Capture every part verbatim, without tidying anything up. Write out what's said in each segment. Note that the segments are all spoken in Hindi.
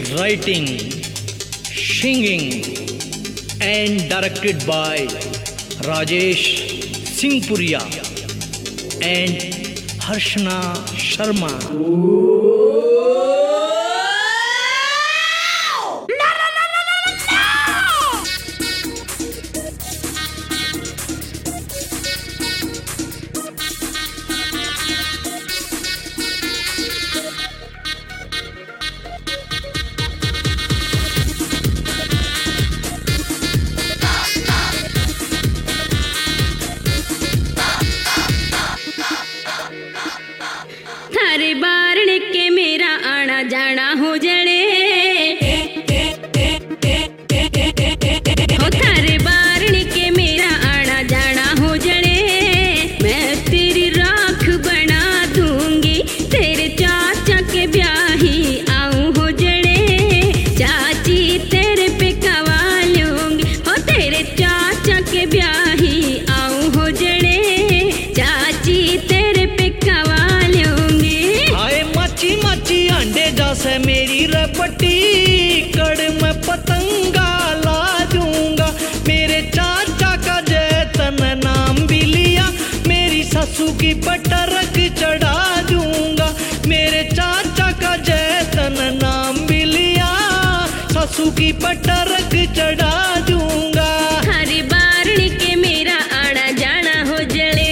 writing, singing and directed by Rajesh Singhpuria and Harshna Sharma. थारे बारण के मेरा आना जाना हो जड़े, हो थारे बारण के मेरा आना जाना हो जड़े। मैं तेरी राख बना दूंगी, तेरे चाचा के ब्याही आऊं हो जड़े। चाची तेरे पे कवा लूंगी, हो तेरे चाचा के ब्याही आऊं हो जड़े। चाची तेरे पे कवा अंडे जैसे मेरी रपटी, कड़ में पतंगा ला दूंगा। मेरे चाचा का जैतन नाम भी लिया, मेरी ससु की पटरक चढ़ा दूंगा। मेरे चाचा का जैतन नाम भी लिया, ससु की पटरक चढ़ा दूंगा। हरी बारणी के मेरा आना जाना हो जड़े।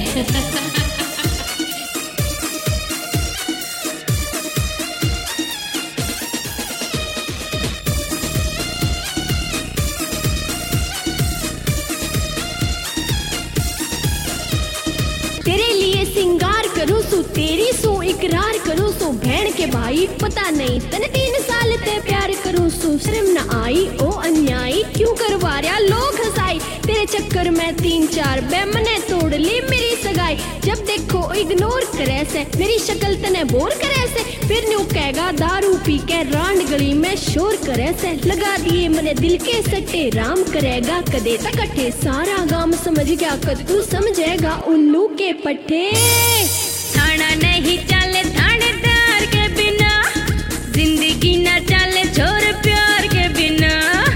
तेरे लिए सिंगार करूं सू, तेरी सू इकरार करूं सू। बहन के भाई पता नहीं तने तीन साल ते प्यार करूं सू। शर्म न आई ओ अन्यायी, क्यों करवा रहा लोग हंसाई। तेरे चक्कर में तीन चार बेमने तोड़ ली मेरी सगाई। जब देखो इग्नोर करे से, मेरी शक्ल तने बोर करे से। फिर न्यू कहेगा दारू पी के रांड गली में शोर करे से। लगा दिए मने दिल के सट्टे, राम करेगा कदे तक अठे। सारा गांव समझ गया कद तू समझेगा उल्लू के पट्टे। थाना नहीं चले थानेदार के बिना, जिंदगी न चले छोर प्यार के बिना।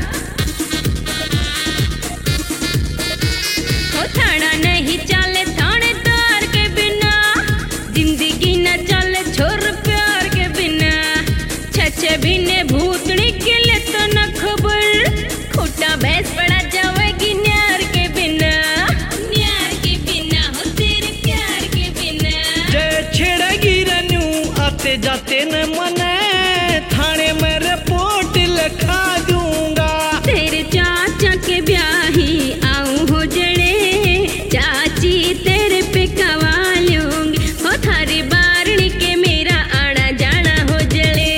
हो थाना नहीं चले थानेदार के बिना, जिंदगी न चले छोर प्यार के बिना। छछे बिने भूतनी के ले तो न खबर, खोटा भैंस पड़ा जावेगी न्यार के बिना। न्यार के बिना हो तेरे प्यार के बिना। जय छिड़गी रनू आते जाते न मने, थाने में रिपोर्ट लिखा दूंगा। तेरे चाचा के ब्याही आऊं हो जड़े। चाची तेरे पे कवा लूंगी, हो थारी बारणी के मेरा आना जाना हो जड़े।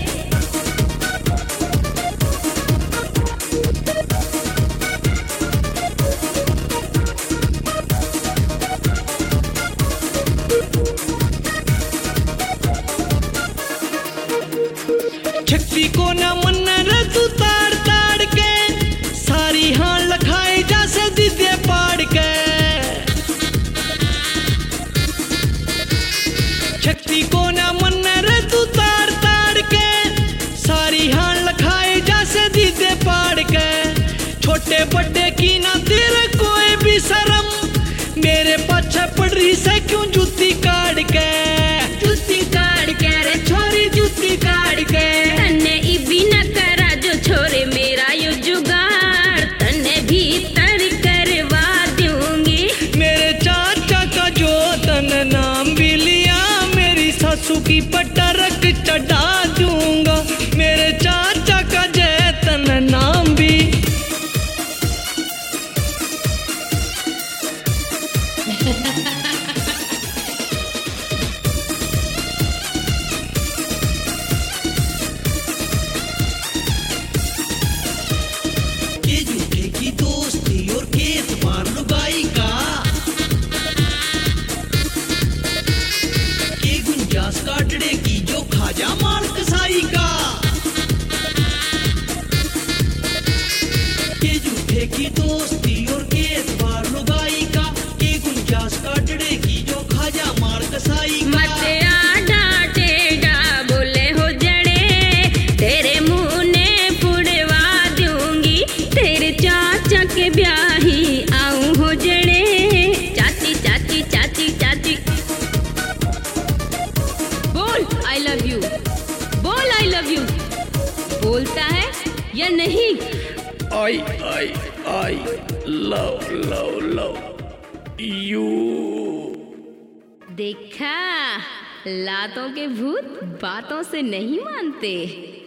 छक्ति को न मन रतु ताड़ ताड़ के, सारी हाँ लखाई जैसे दिदे पाड़ के। छक्ति को न मन रतु ताड़ ताड़ के, सारी हाँ लखाई जैसे दिदे पाड़ के। छोटे बड़े की ना तेरे कोई भी शर्म, मेरे पाछे पड़ रही से क्यों जूती काट के। जूती काट के रे छोरी जूती काट के। तन्ने इबी न करा जो छोरे मेरा यो जुगाड़, तन्ने भीतर करवा दूंगी। मेरे चाचा का जो तन नाम भी लिया, मेरी सासू की पटरक चढ़ा दूंगा। मेरे चाचा का जैतन नाम भी लगता है या नहीं? I I I love love love you. देखा, लातों के भूत बातों से नहीं मानते।